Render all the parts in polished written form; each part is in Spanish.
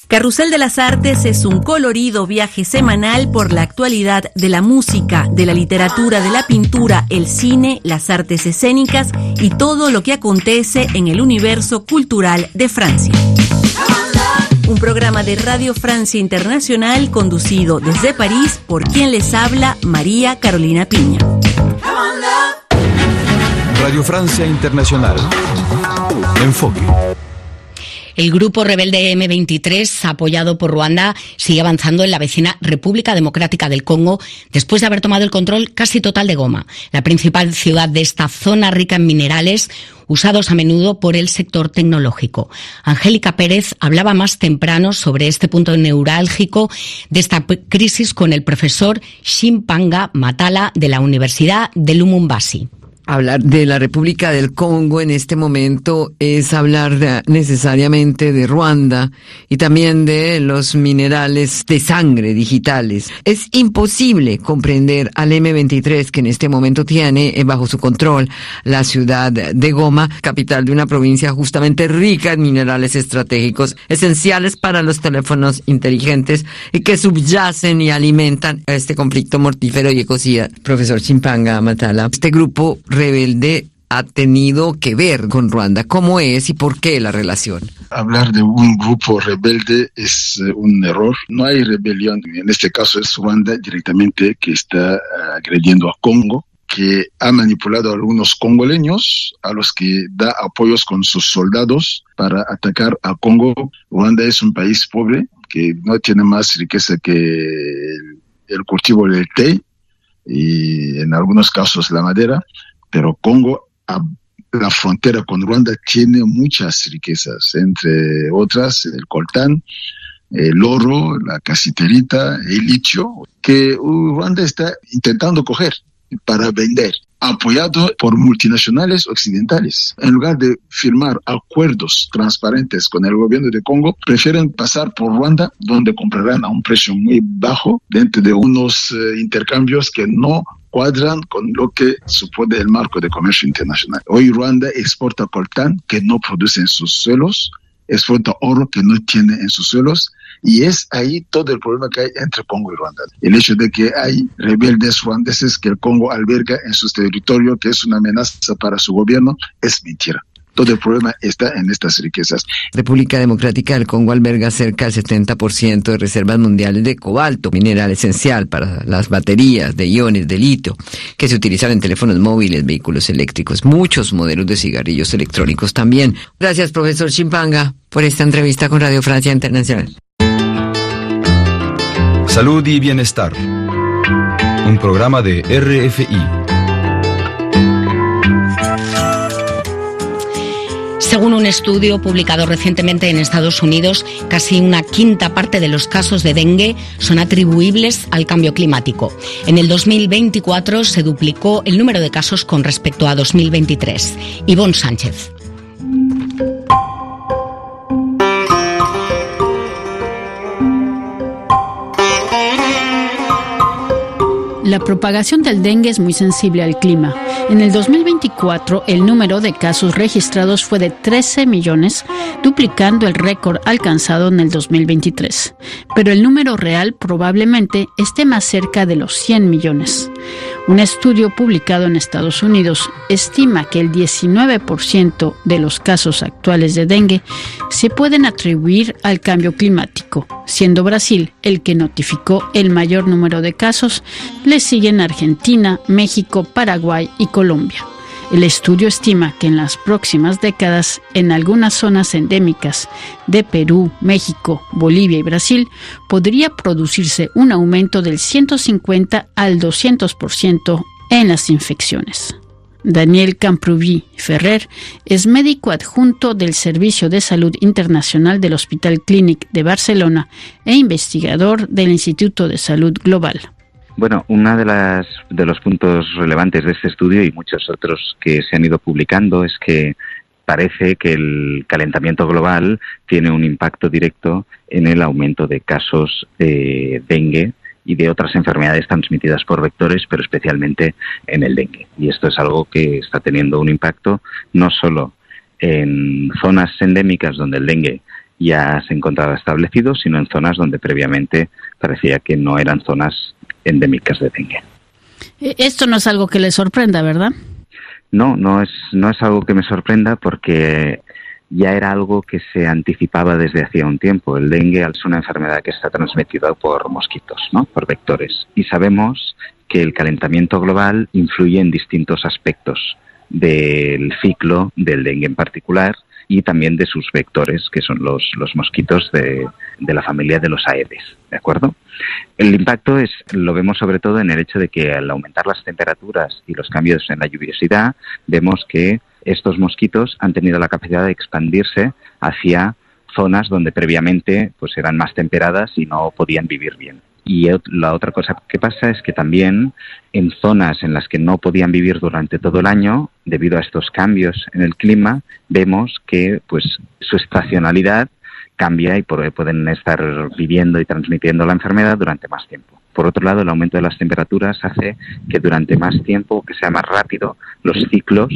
Carrusel de las Artes es un colorido viaje semanal por la actualidad de la música, de la literatura, de la pintura, el cine, las artes escénicas y todo lo que acontece en el universo cultural de Francia. Un programa de Radio Francia Internacional conducido desde París por quien les habla, María Carolina Piña. Radio Francia Internacional. Enfoque. El grupo rebelde M23, apoyado por Ruanda, sigue avanzando en la vecina República Democrática del Congo después de haber tomado el control casi total de Goma, la principal ciudad de esta zona rica en minerales, usados a menudo por el sector tecnológico. Angélica Pérez hablaba más temprano sobre este punto neurálgico de esta crisis con el profesor Chimpanga Matala de la Universidad de Lubumbashi. Hablar de la República del Congo en este momento es hablar necesariamente de Ruanda y también de los minerales de sangre digitales. Es imposible comprender al M23 que en este momento tiene bajo su control la ciudad de Goma, capital de una provincia justamente rica en minerales estratégicos, esenciales para los teléfonos inteligentes y que subyacen y alimentan este conflicto mortífero y ecocida. Profesor Chimpanga Matala, este grupo rebelde ha tenido que ver con Ruanda. ¿Cómo es y por qué la relación? Hablar de un grupo rebelde es un error. No hay rebelión. En este caso es Ruanda directamente que está agrediendo a Congo, que ha manipulado a algunos congoleños a los que da apoyos con sus soldados para atacar a Congo. Ruanda es un país pobre que no tiene más riqueza que el cultivo del té y en algunos casos la madera. Pero Congo, la frontera con Ruanda, tiene muchas riquezas, entre otras el coltán, el oro, la casiterita, el litio, que Ruanda está intentando coger para vender, apoyado por multinacionales occidentales. En lugar de firmar acuerdos transparentes con el gobierno de Congo, prefieren pasar por Ruanda, donde comprarán a un precio muy bajo, dentro de unos intercambios que no cuadran con lo que supone el marco de comercio internacional. Hoy Ruanda exporta coltán que no produce en sus suelos, exporta oro que no tiene en sus suelos, y es ahí todo el problema que hay entre Congo y Ruanda. El hecho de que hay rebeldes ruandeses que el Congo alberga en su territorio, que es una amenaza para su gobierno, es mentira. Todo el problema está en estas riquezas. República Democrática del Congo alberga cerca del 70% de reservas mundiales de cobalto, mineral esencial para las baterías de iones de litio, que se utilizan en teléfonos móviles, vehículos eléctricos, muchos modelos de cigarrillos electrónicos también. Gracias, profesor Chimpanga, por esta entrevista con Radio Francia Internacional. Salud y bienestar. Un programa de RFI. Según un estudio publicado recientemente en Estados Unidos, casi una quinta parte de los casos de dengue son atribuibles al cambio climático. En el 2024 se duplicó el número de casos con respecto a 2023. Ivonne Sánchez. La propagación del dengue es muy sensible al clima. En el 2024, el número de casos registrados fue de 13 millones, duplicando el récord alcanzado en el 2023. Pero el número real probablemente esté más cerca de los 100 millones. Un estudio publicado en Estados Unidos estima que el 19% de los casos actuales de dengue se pueden atribuir al cambio climático, siendo Brasil el que notificó el mayor número de casos. Le siguen Argentina, México, Paraguay y Colombia. El estudio estima que en las próximas décadas, en algunas zonas endémicas de Perú, México, Bolivia y Brasil, podría producirse un aumento del 150 al 200% en las infecciones. Daniel Camprubí Ferrer es médico adjunto del Servicio de Salud Internacional del Hospital Clínic de Barcelona e investigador del Instituto de Salud Global. Bueno, uno de los puntos relevantes de este estudio y muchos otros que se han ido publicando es que parece que el calentamiento global tiene un impacto directo en el aumento de casos de dengue y de otras enfermedades transmitidas por vectores, pero especialmente en el dengue. Y esto es algo que está teniendo un impacto no solo en zonas endémicas donde el dengue ya se encontraba establecido, sino en zonas donde previamente parecía que no eran zonas endémicas de dengue. Esto no es algo que le sorprenda, ¿verdad? No es algo que me sorprenda, porque ya era algo que se anticipaba desde hacía un tiempo. El dengue es una enfermedad que está transmitida por mosquitos, ¿no? Por vectores. Y sabemos que el calentamiento global influye en distintos aspectos del ciclo del dengue en particular, y también de sus vectores, que son los mosquitos de la familia de los Aedes, ¿de acuerdo? El impacto lo vemos sobre todo en el hecho de que al aumentar las temperaturas y los cambios en la lluviosidad, vemos que estos mosquitos han tenido la capacidad de expandirse hacia zonas donde previamente pues eran más temperadas y no podían vivir bien. Y la otra cosa que pasa es que también en zonas en las que no podían vivir durante todo el año, debido a estos cambios en el clima, vemos que pues su estacionalidad cambia y pueden estar viviendo y transmitiendo la enfermedad durante más tiempo. Por otro lado, el aumento de las temperaturas hace que durante más tiempo, que sea más rápido, los ciclos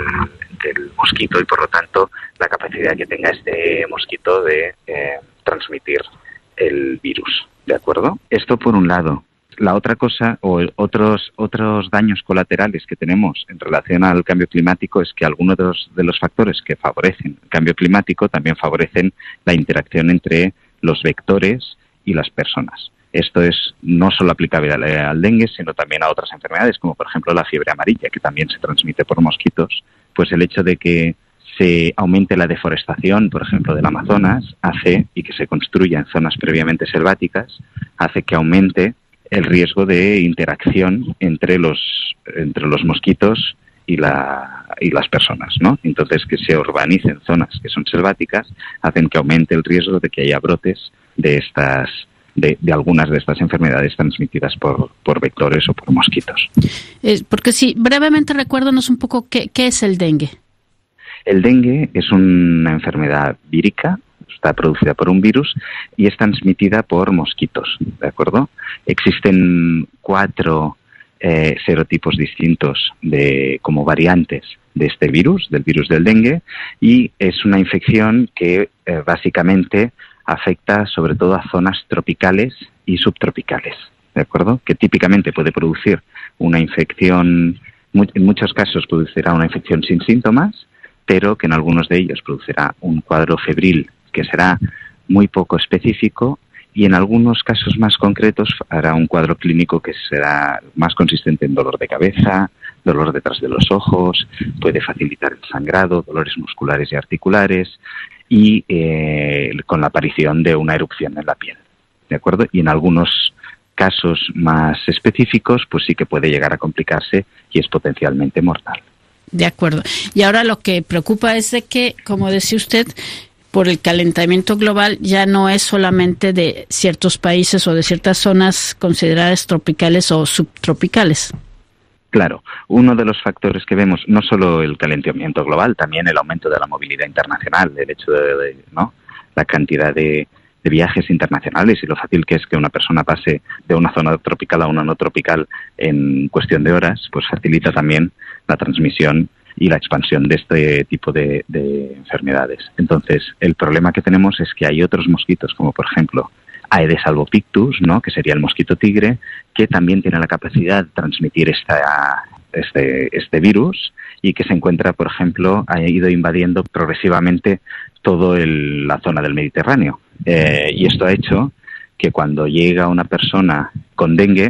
del mosquito, y por lo tanto la capacidad que tenga este mosquito de transmitir el virus. ¿De acuerdo? Esto por un lado. La otra cosa, o otros daños colaterales que tenemos en relación al cambio climático, es que algunos de los factores que favorecen el cambio climático también favorecen la interacción entre los vectores y las personas. Esto es no solo aplicable al dengue, sino también a otras enfermedades, como por ejemplo la fiebre amarilla, que también se transmite por mosquitos. Pues el hecho de que se aumente la deforestación, por ejemplo, del Amazonas, y que se construya en zonas previamente selváticas, hace que aumente el riesgo de interacción entre los mosquitos y las personas, ¿no? Entonces, que se urbanicen zonas que son selváticas hacen que aumente el riesgo de que haya brotes de algunas de estas enfermedades transmitidas por vectores o por mosquitos. Porque sí, brevemente recuérdanos un poco qué es el dengue. El dengue es una enfermedad vírica, está producida por un virus y es transmitida por mosquitos, ¿de acuerdo? Existen 4 serotipos distintos como variantes de este virus, del virus del dengue, y es una infección que básicamente afecta sobre todo a zonas tropicales y subtropicales, ¿de acuerdo? Que típicamente puede producir una infección, en muchos casos producirá una infección sin síntomas, pero que en algunos de ellos producirá un cuadro febril que será muy poco específico, y en algunos casos más concretos hará un cuadro clínico que será más consistente en dolor de cabeza, dolor detrás de los ojos, puede facilitar el sangrado, dolores musculares y articulares, y con la aparición de una erupción en la piel, ¿de acuerdo? Y en algunos casos más específicos, pues sí que puede llegar a complicarse y es potencialmente mortal. De acuerdo. Y ahora lo que preocupa es de que, como decía usted, por el calentamiento global ya no es solamente de ciertos países o de ciertas zonas consideradas tropicales o subtropicales. Claro, uno de los factores que vemos, no solo el calentamiento global, también el aumento de la movilidad internacional, el hecho de la cantidad de viajes internacionales y lo fácil que es que una persona pase de una zona tropical a una no tropical en cuestión de horas, pues facilita también la transmisión y la expansión de este tipo de enfermedades. Entonces, el problema que tenemos es que hay otros mosquitos, como por ejemplo Aedes albopictus, ¿no?, que sería el mosquito tigre, que también tiene la capacidad de transmitir este virus y que se encuentra, por ejemplo, ha ido invadiendo progresivamente toda la zona del Mediterráneo. Y esto ha hecho que cuando llega una persona con dengue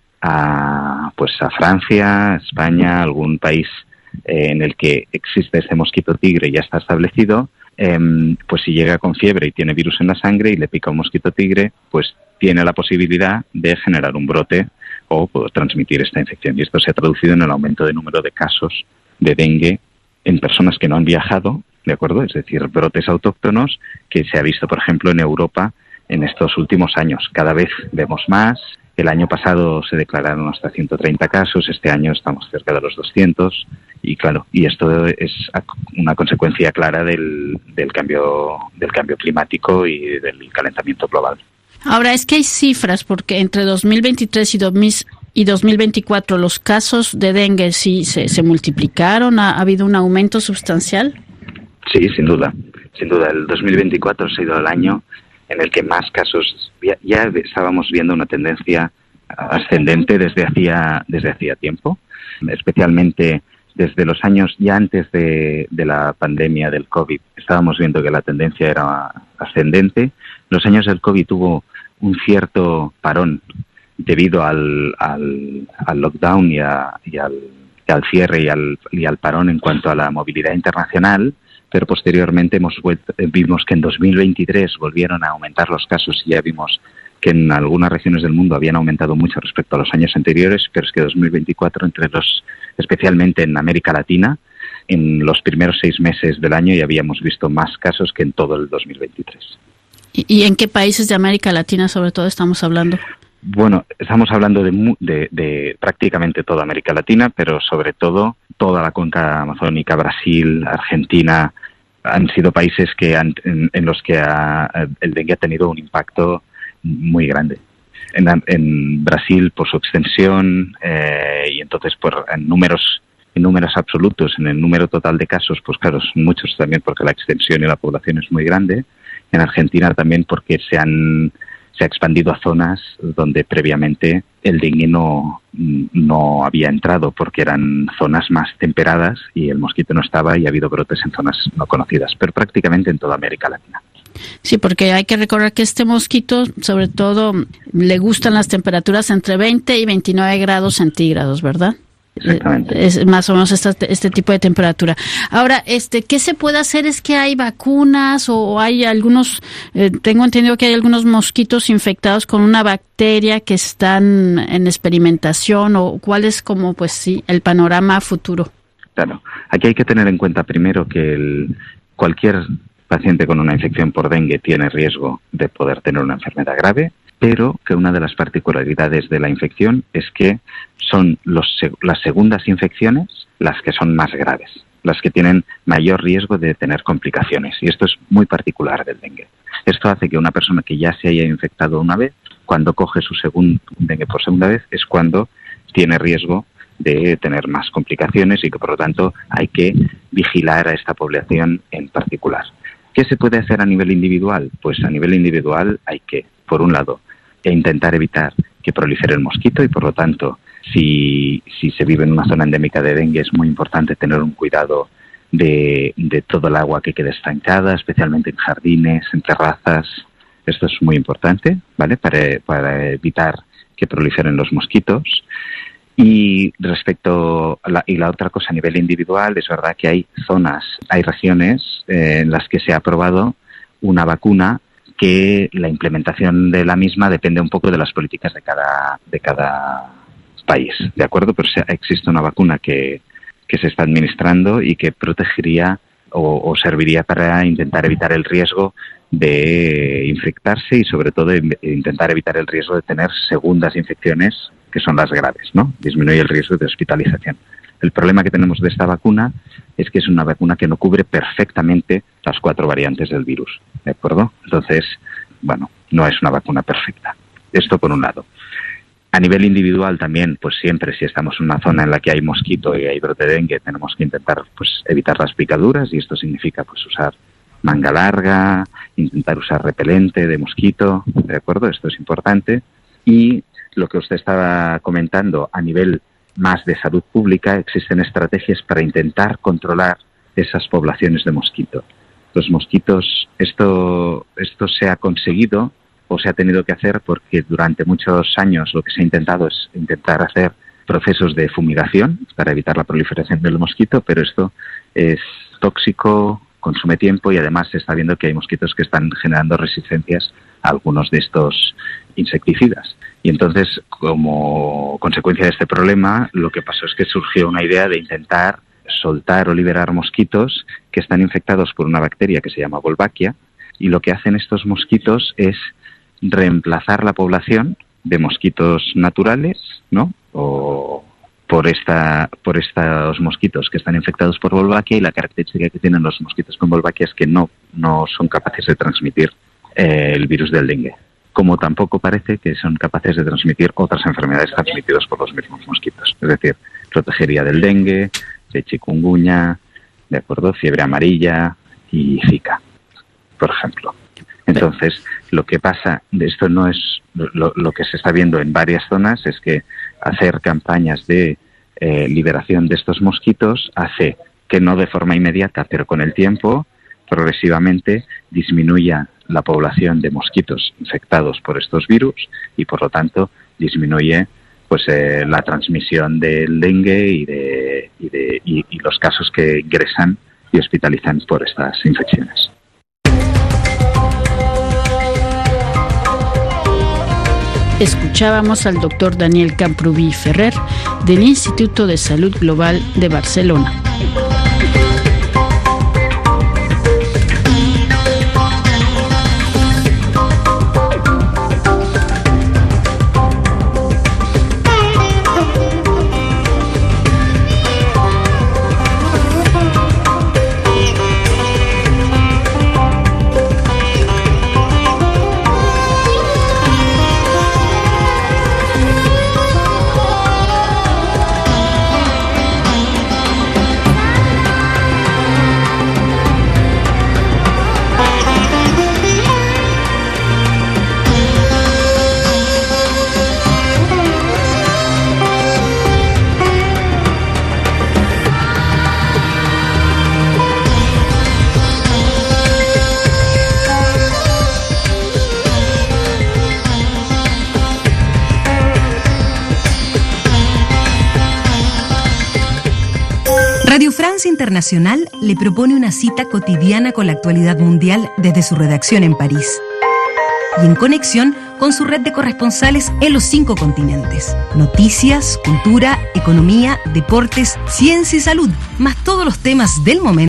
a Francia, España, algún país en el que existe este mosquito tigre y ya está establecido, pues si llega con fiebre y tiene virus en la sangre y le pica un mosquito tigre, pues tiene la posibilidad de generar un brote o transmitir esta infección. Y esto se ha traducido en el aumento de número de casos de dengue en personas que no han viajado, ¿de acuerdo? Es decir, brotes autóctonos que se ha visto, por ejemplo, en Europa en estos últimos años. Cada vez vemos más. El año pasado se declararon hasta 130 casos, este año estamos cerca de los 200 y claro, y esto es una consecuencia clara del cambio climático y del calentamiento global. Ahora, es que hay cifras, porque entre 2023 y 2024 los casos de dengue sí se multiplicaron, ¿ha habido un aumento sustancial? Sí, sin duda. Sin duda, el 2024 ha sido el año en el que más casos, ya estábamos viendo una tendencia ascendente desde hacía tiempo, especialmente desde los años ya antes de la pandemia del COVID. Estábamos viendo que la tendencia era ascendente. Los años del COVID hubo un cierto parón debido al lockdown y al cierre y al parón en cuanto a la movilidad internacional, pero posteriormente vimos que en 2023 volvieron a aumentar los casos y ya vimos que en algunas regiones del mundo habían aumentado mucho respecto a los años anteriores, pero es que 2024, especialmente en América Latina, en los primeros 6 meses del año ya habíamos visto más casos que en todo el 2023. ¿Y en qué países de América Latina sobre todo estamos hablando? Bueno, estamos hablando de prácticamente toda América Latina, pero sobre todo toda la cuenca amazónica, Brasil, Argentina, han sido países en los que el dengue ha tenido un impacto muy grande. En Brasil por su extensión y entonces en números absolutos, en el número total de casos, pues claro, son muchos también porque la extensión y la población es muy grande. En Argentina también porque se ha expandido a zonas donde previamente el dengue no había entrado porque eran zonas más temperadas y el mosquito no estaba y ha habido brotes en zonas no conocidas, pero prácticamente en toda América Latina. Sí, porque hay que recordar que este mosquito, sobre todo, le gustan las temperaturas entre 20 y 29 grados centígrados, ¿verdad? Exactamente. Es más o menos este tipo de temperatura. Ahora, ¿qué se puede hacer? ¿Es que hay vacunas o hay algunos, tengo entendido que hay algunos mosquitos infectados con una bacteria que están en experimentación, o cuál es como, pues sí, el panorama futuro? Claro, aquí hay que tener en cuenta primero que cualquier paciente con una infección por dengue tiene riesgo de poder tener una enfermedad grave, pero que una de las particularidades de la infección es que son las segundas infecciones las que son más graves, las que tienen mayor riesgo de tener complicaciones, y esto es muy particular del dengue. Esto hace que una persona que ya se haya infectado una vez, cuando coge su dengue por segunda vez, es cuando tiene riesgo de tener más complicaciones y que por lo tanto hay que vigilar a esta población en particular. ¿Qué se puede hacer a nivel individual? Pues a nivel individual hay que, por un lado, intentar evitar que prolifere el mosquito y por lo tanto, si se vive en una zona endémica de dengue, es muy importante tener un cuidado de todo el agua que quede estancada, especialmente en jardines, en terrazas. Esto es muy importante, ¿vale? Para evitar que proliferen los mosquitos. Y respecto a la otra cosa a nivel individual, es verdad que hay regiones en las que se ha aprobado una vacuna que la implementación de la misma depende un poco de las políticas de cada país, ¿de acuerdo? Pero existe una vacuna que se está administrando y que protegería o serviría para intentar evitar el riesgo de infectarse y sobre todo intentar evitar el riesgo de tener segundas infecciones, que son las graves, ¿no? Disminuye el riesgo de hospitalización. El problema que tenemos de esta vacuna es que es una vacuna que no cubre perfectamente las 4 variantes del virus, ¿de acuerdo? Entonces, bueno, no es una vacuna perfecta. Esto por un lado. A nivel individual también, pues siempre si estamos en una zona en la que hay mosquito y hay brote de dengue, tenemos que intentar pues evitar las picaduras, y esto significa pues usar manga larga, intentar usar repelente de mosquito, ¿de acuerdo? Esto es importante. Y lo que usted estaba comentando a nivel más de salud pública, existen estrategias para intentar controlar esas poblaciones de mosquito. Los mosquitos, esto se ha conseguido o se ha tenido que hacer porque durante muchos años lo que se ha intentado es intentar hacer procesos de fumigación para evitar la proliferación del mosquito, pero esto es tóxico, consume tiempo y además se está viendo que hay mosquitos que están generando resistencias a algunos de estos insecticidas. Y entonces, como consecuencia de este problema, lo que pasó es que surgió una idea de intentar soltar o liberar mosquitos que están infectados por una bacteria que se llama Wolbachia, y lo que hacen estos mosquitos es reemplazar la población de mosquitos naturales, ¿no? O por estos mosquitos que están infectados por Wolbachia, y la característica que tienen los mosquitos con Wolbachia es que no son capaces de transmitir el virus del dengue, como tampoco parece que son capaces de transmitir otras enfermedades transmitidas por los mismos mosquitos. Es decir, protegería del dengue, de chikungunya, de acuerdo, fiebre amarilla y Zika. por ejemplo. Entonces, lo que pasa, esto no es lo que se está viendo en varias zonas, es que hacer campañas de liberación de estos mosquitos hace que no de forma inmediata, pero con el tiempo, progresivamente disminuya la población de mosquitos infectados por estos virus y, por lo tanto, disminuye pues la transmisión del dengue y los casos que ingresan y hospitalizan por estas infecciones. Escuchábamos al doctor Daniel Camprubí Ferrer del Instituto de Salud Global de Barcelona. Radio France Internacional le propone una cita cotidiana con la actualidad mundial desde su redacción en París y en conexión con su red de corresponsales en los 5 continentes. Noticias, cultura, economía, deportes, ciencia y salud, más todos los temas del momento